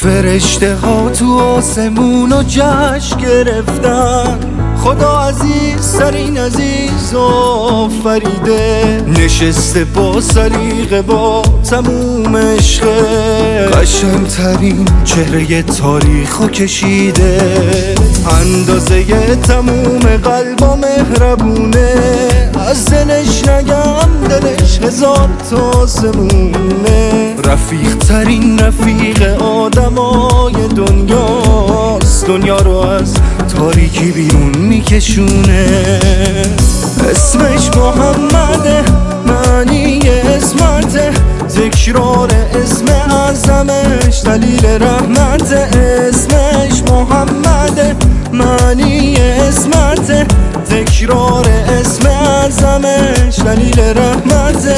فرشته ها تو آسمون و جشن گرفتن، خدا عزیزترین عزیز آفریده، نشسته با سلیقه با تموم عشقه، قشنگترین چهره تاریخو کشیده، اندازه تموم قلب و مهربونه، از دلش نگم دلش هزار تا آسمونه، رفیق ترین رفیق آدمای دنیاست، دنیا رو از تاریکی بیرون میکشونه. اسمش محمده، معنی اسمته، تکرار اسم اعظمش دلیل رحمته. اسمش محمده، معنی اسمته، تکرار اسم اعظمش دلیل رحمته.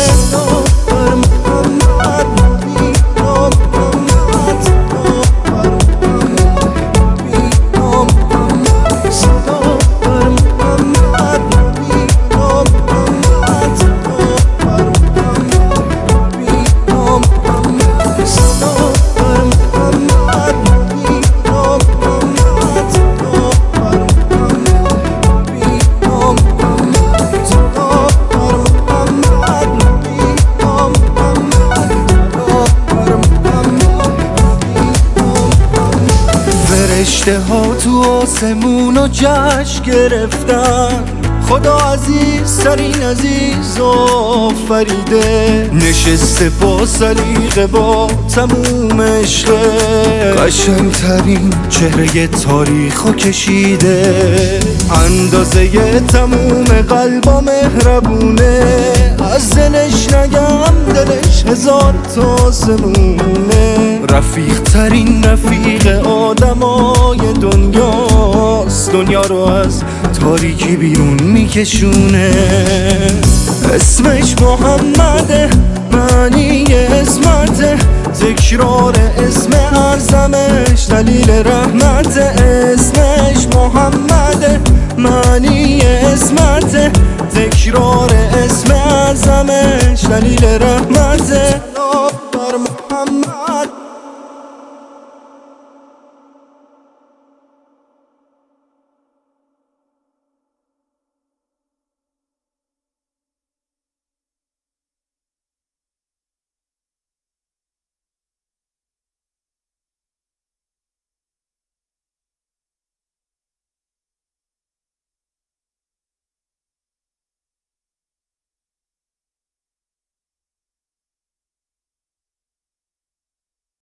فرشته ها تو آسمون و جشن گرفتن، خدا عزیزترین عزیز آفریده، نشسته با سلیقه با تموم عشقه، قشنگترین چهره تاریخو کشیده، اندازه تموم قلب و مهربونه، از دلش نگم دلش هزار تا آسمونه، رفیق ترین رفیق آدمای دنیاست، دنیا رو از تاریکی بیرون میکشونه. اسمش محمده، معنی اسمته، تکرار اسم اعظمش دلیل رحمته. اسمش محمده، معنی اسمته، تکرار اسم اعظمش دلیل رحمته.